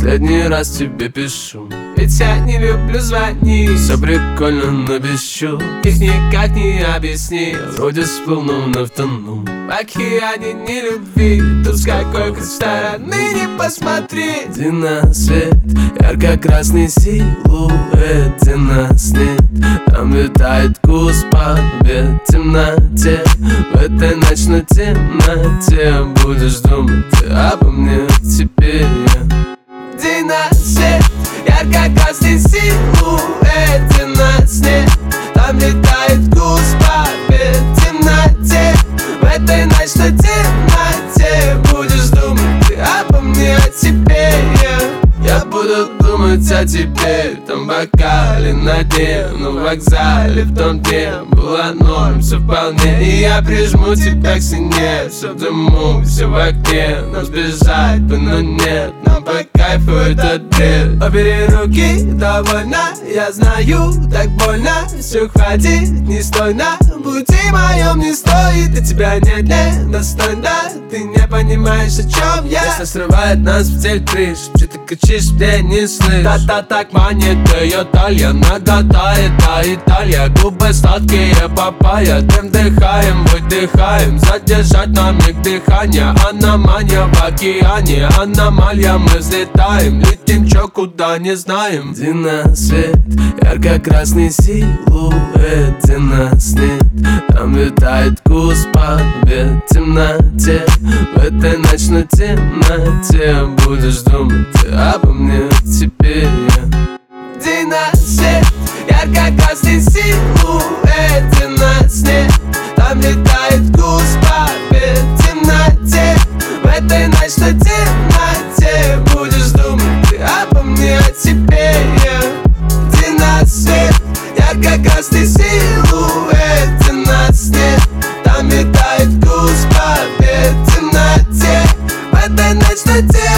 последний раз тебе пишу, ведь я не люблю звонить. Все прикольно, но без чувств, их никак не объяснить. Вроде сплыл, но вновь тону в океане нелюбви. Тут с какой хоть стороны не посмотри. Где на свет, ярко-красный силуэт, где нас нет. Там летает кус по темноте. В этой ночной темноте будешь думать обо мне теперь. День на свет, ярко-красный силуэт, где нас нет. Там летает гус по темноте. В этой ночной темноте будешь думать обо мне теперь. Я буду думать о тебе, в том бокале на дне, но в вокзале в том дне было норм, все вполне. И я прижму тебя к стене, все в дыму, все в окне. Нам сбежать бы, но нет, нам по кайфу этот бред. Убери руки, довольно, я знаю, так больно. Все хватит, не стой на пути моем, не стоит. И тебя нет, не достойно, ты не понимаешь, о чем я. Если срывает нас в цель крыш, что ты кричишь, мне не слышь. Та-та так манит ее талия, наготает та Италия. Губы сладкие папайя, дым дыхаем, выдыхаем. Задержать на миг дыхание, аномалия в океане. Аномалия, мы взлетаем, летим чё куда не знаем. Где на свет, ярко-красный силуэт, где нас нет. Там летает кус по темноте. В этой ночной темноте будешь думать обо мне теперь. День на свет, ярко-красный силуэт, где нас нет. Там летает гус по темноте. В этой ночной темноте будешь думать обо мне теперь. День на свет, ярко-красный силуэт, где нас нет. Там летает гус по темноте. В этой ночной темноте